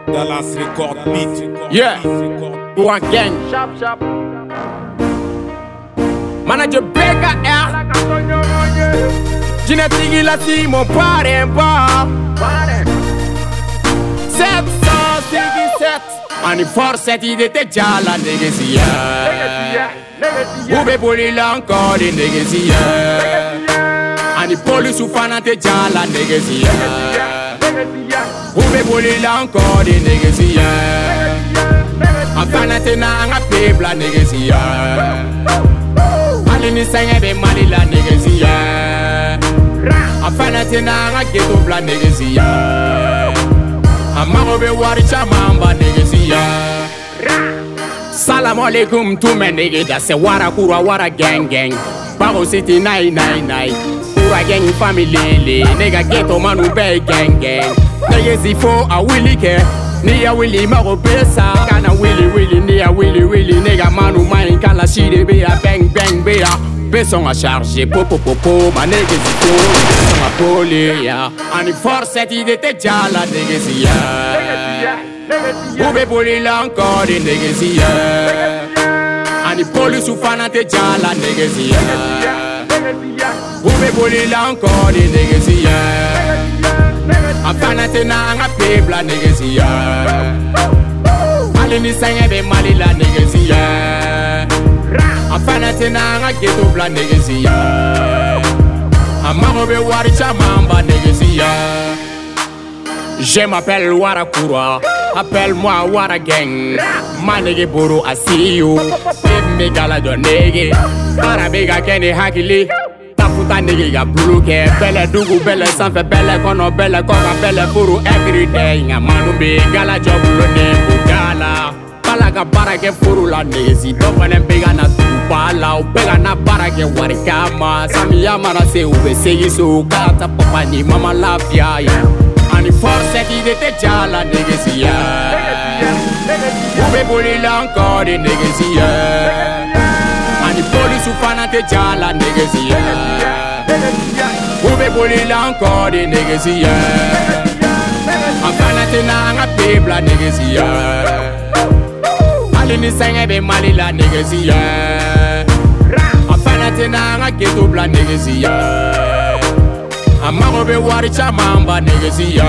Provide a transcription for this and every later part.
Dallas Record Beat. Yeah, one gang. Sharp, sharp. Manager Bega R. Genetique la si mon pare pas. 757. En force il était déjà la négocier. Vous pouvez voler là encore des négocier. En police ou fan déjà la négocier. Vous pouvez voler là encore des négocier. Enfin maintenant on a payé la négocier. Alini sanga be mali la négocier. Enfin maintenant on a ghetto la négocier. Amago be wari chamamba négocier. Salam alaikum to me nigga, se wara kura wara gang gang. Bago city nai nai nai. Kura gang family nigga ghetto manu be gang gang. Nigga zifo a willy ke. Ni a willy mago pesa. Kana willy ni a willy nigga manu mine kala shide be a bang bang be a. Beson a charger popo ma nigga zifo. Beson a poli ya. Ani force il était déjà la négocier. Vous pouvez voler là encore des négocier. En police ou fan déjà la négocier. Vous pouvez voler là encore des négocier. Enfin maintenant on a payé la négocier. Alini sanga be mali la négocier. Enfin maintenant on a ghetto la négocier. Amago be wari chamamba négocier. Je m'appelle Warakura, appelle-moi Wara Gang. Manege buru asiyu, me gala do nege. Arabega kene hakili, tafuta nege ga buluke. Belle dugu, belle sanfe, belle kono, belle koga, belle buru everyday. Nga manu be gala jobulo ne bugala. Balaga barake furu la nezi, dofane bega na tupala. Bega na barake warikama, samiyama na se ube segiso. Kata papa ni mama lafia ya. En force il était déjà la négocier. Vous pouvez voler là encore des négocier. En police ou fan déjà la négocier. Vous pouvez voler là encore des négocier. Enfin maintenant on a payé la négocier. Alini sanga be mali la négocier. Enfin maintenant on a ghetto la négocier. Amago be wari chamamba négocier.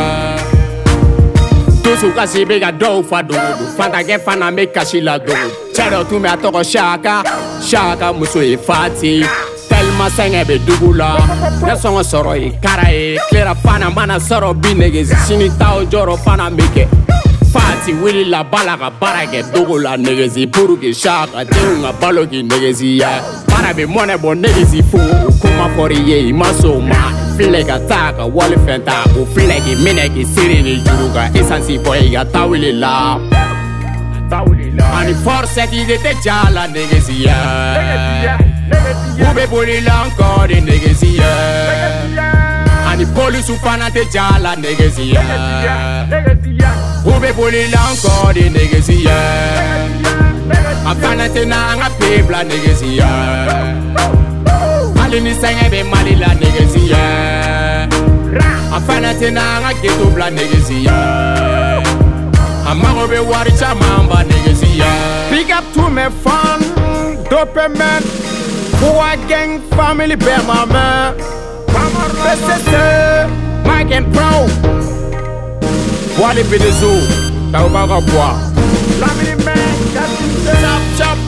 Tusu kasi bega do fa do. Fanta ge fana me kashi la do. Chero tu me atoko shaka. Shaka muso e fati. Telma senge be dugula. Nesongo soro e kara e. Clera fana mana soro bi négezi. Sini tao joro fana meke. Fati wili la balaga barage dugula négezi. Puruki shaka teunga balogi négezi ya. Para be mone bo négezi fu. Kuma fori ye maso ma. Filega taka wali fenta o filegi minegi sirigi juruga esansi boyga tawili la. Ani force il était déjà la négocier. Vous pouvez voler là encore des négocier. Ani police ou fan déjà la négocier. Vous pouvez voler là encore des négocier. Enfin maintenant on a payé la négocier. Alini sanga be mali la négocier. Enfin maintenant on a ghetto la négocier. Amago be wari chamamba négocier. Big up to my fans, dope men, Boa Gang family be my man. PCC, Mike and Pro. Wally Bedezo, Taubaga Bois. Family man, Chop chop.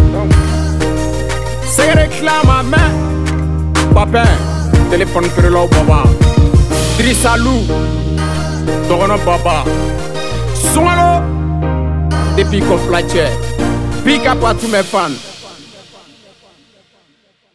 C'est réclame main. Papa, téléphone pour l'eau baba. Trisalou, Dorono baba. Swallow, depuis qu'on flatche. Pick up à tous mes fans.